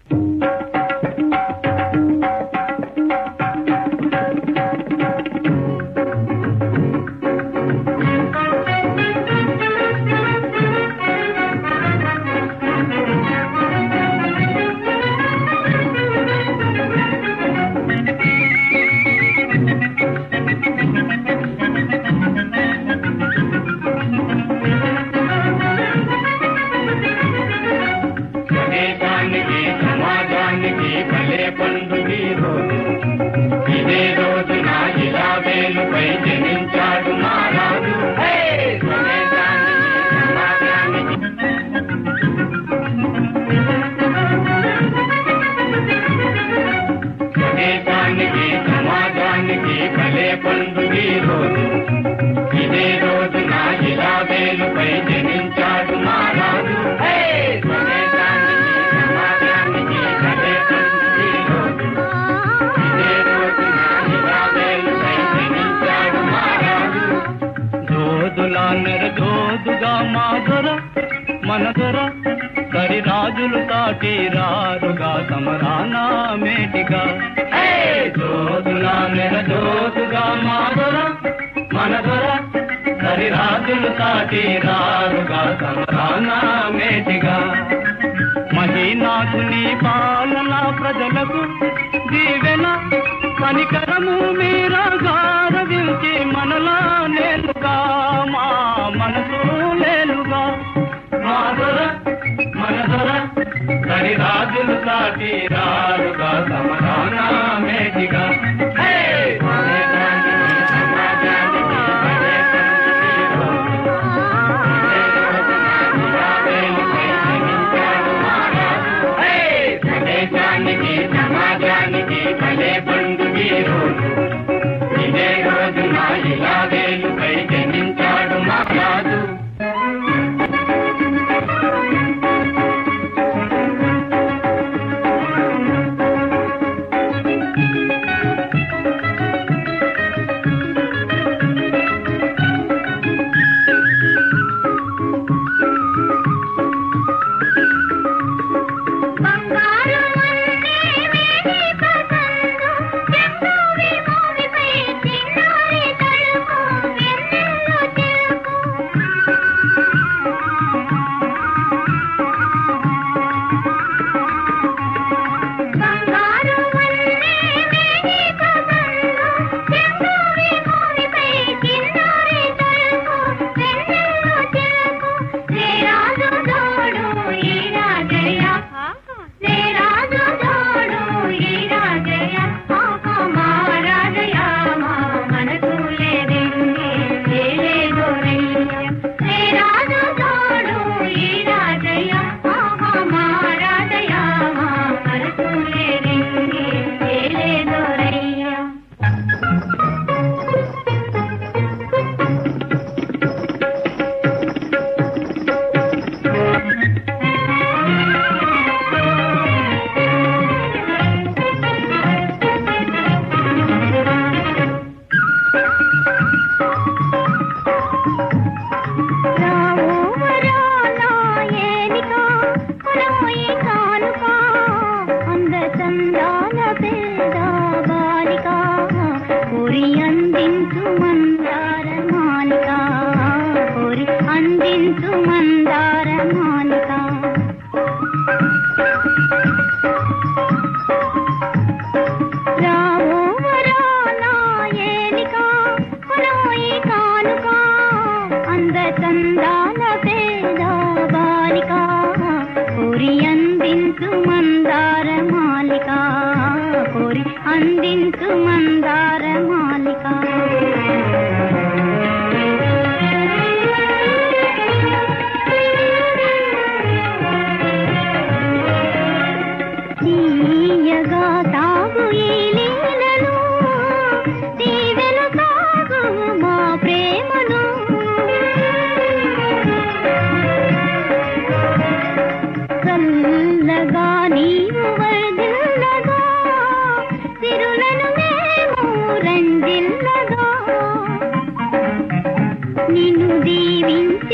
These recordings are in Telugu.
మనదొర కరి రాజులు తాటి రారుగా సమరానా మేటిగా జోదులా నెర జోదుగా మాదొర మనదొర కరి రాజులు తాటి రారుగా సమరానా మేటిగా మహీనాథుని పాలన ప్రజలకు దీవెన కనికరము మీరా గారవించి మనలా నేలుగా మా మనసు లేలుగా మాదొర మనదొర కరి రాజులు సాటి రారుగా సమరానా మేటిగా సమాజానికి భలే బంధువి రోజు ఇదే రోజు నా ఇలా వేలుపై జనించాడు మా రాజు.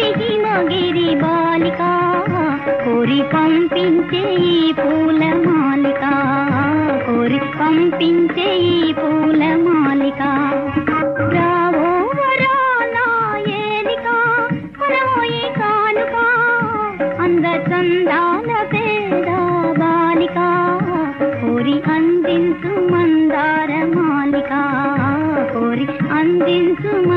పంపించే ఈ పూల పంపించే ఈ పూల మాలిక రావో వరానా ఏలిక పరమోయి కానుక అంద చందాల పేద బాలిక కోరి అందించు మందార మాలిక కోరి అందించు